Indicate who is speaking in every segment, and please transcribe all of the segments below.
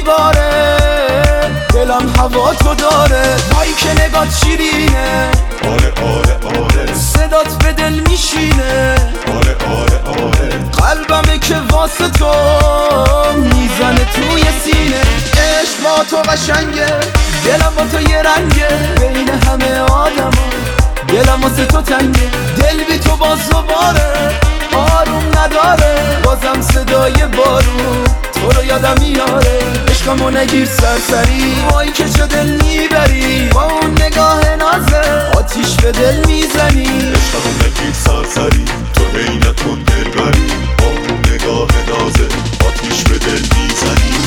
Speaker 1: میباره، دلم هوا تو داره. وای که نگات شیرینه،
Speaker 2: آره آره آره،
Speaker 1: صدات به دل میشینه.
Speaker 2: آره آره آره،
Speaker 1: قلبمه که واسه تو میزنه توی سینه. عشق با تو قشنگه، دلم با تو یه رنگه. بین همه آدما دلم واسه تو تنگه. دل بی تو باز دوباره آروم نداره. بازم صدای بارون تو رو یادم میاره. عشقمو نگیر سرسری، وای که چه دل میبری. با اون نگاه نازه آتیش به دل میزنی.
Speaker 2: عشقمو نگیر سرسری، تو عینتون دلبری. با اون نگاه نازه آتیش به دل میزنی.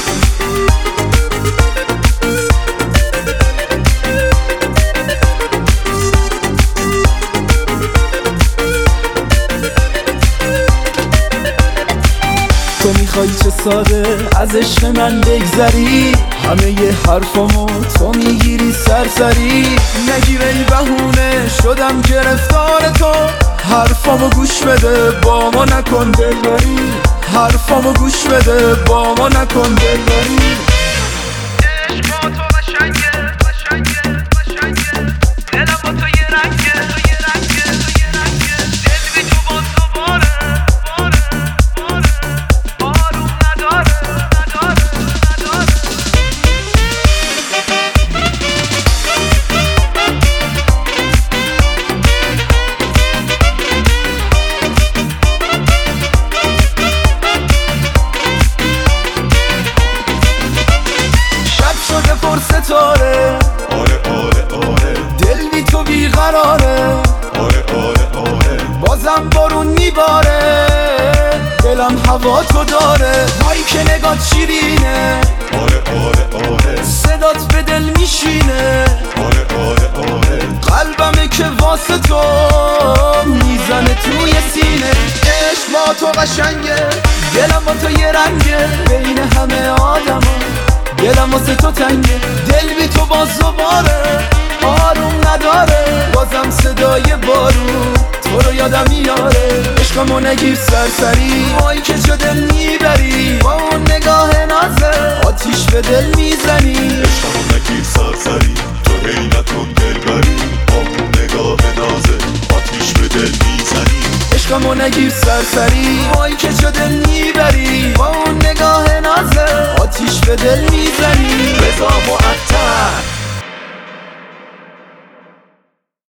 Speaker 1: تو میخوای چه ساده از عشق من بگذری. همه ی حرفامو تو میگیری سرسری. نگیر ای بهونه شدم گرفتار تو. حرفامو گوش بده با ما نکن دلبری. حرفامو گوش بده با ما نکن دلبری.
Speaker 3: عشق با تو قشنگه، قشنگه، قشنگه. دلم با تو یه رنگه، یه رنگه، یه رنگه. دل بی تو باز دوباره آروم نداره، نداره، نداره.
Speaker 1: شب شده پر ستاره،
Speaker 2: آره آره آره،
Speaker 1: دل بی تو بیقراره.
Speaker 2: آره آره آره،
Speaker 1: بازم بارون میباره، دلم هوا تو داره. وای که نگات شیرینه،
Speaker 2: آره آره آره،
Speaker 1: صدات به دل میشینه.
Speaker 2: آره آره آره،
Speaker 1: قلبمه که واسه تو میزنه توی سینه. عشق با تو قشنگه، دلم با تو یه رنگه. بین همه آدما دلم واسه تو تنگه. دل بی تو باز دوباره آروم نداره. بازم صدای بارون تو رو یادم میاره. عشقمو نگیر سرسری، وای که چه دل میبری. با اون نگاه نازه آتیش به دل میزنی.
Speaker 2: عشقمو نگیر سرسری، تو عینتون دلبری. با اون نگاه نازه آتیش به دل میزنی.
Speaker 1: عشقمو نگیر سرسری، وای که چه دل میبری. با اون نگاه نازه آتیش به دل میزنی.
Speaker 2: رضا معطل